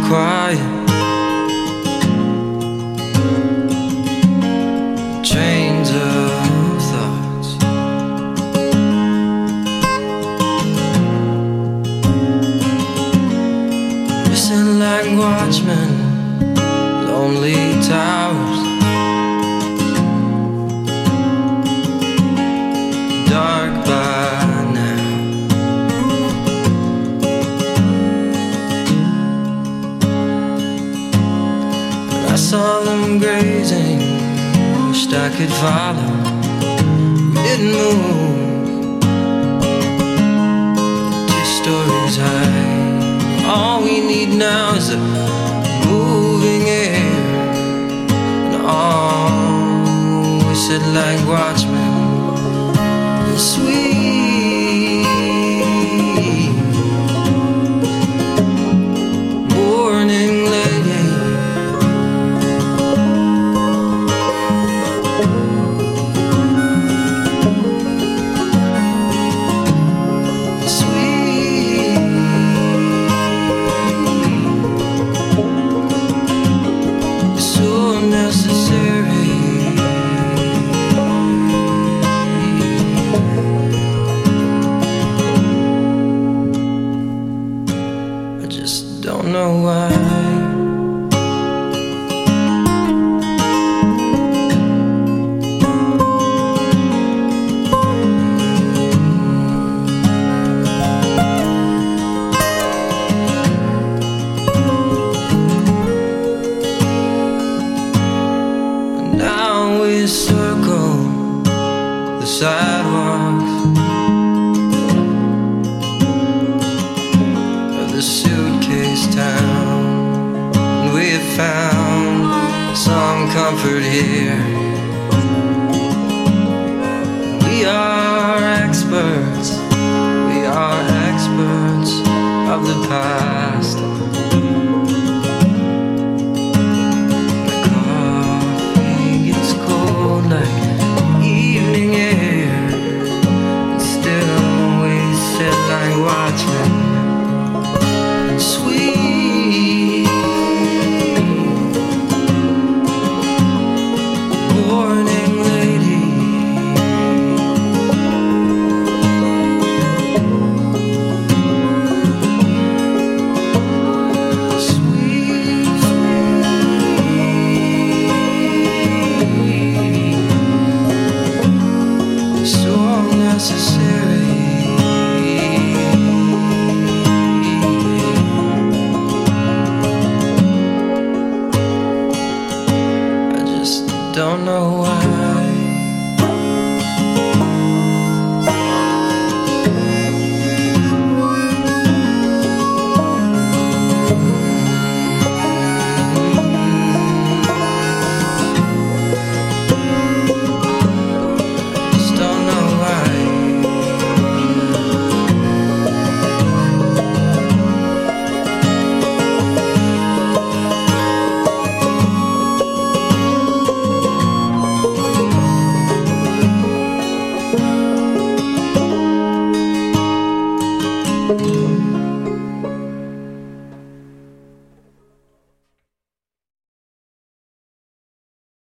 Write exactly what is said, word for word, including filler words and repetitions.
quiet. Trains of thoughts. Missing like watchmen, lonely towers. Dark by now. And I saw them grazing, wished I could follow. We didn't move, two stories high. All we need now is a moving air. And all we sit like watchmen. Sweet morning lady, sweet, so necessary. Don't know why. And now we circle the sidewalks of the suitcase town. And we have found some comfort here. We are experts, we are experts of the past.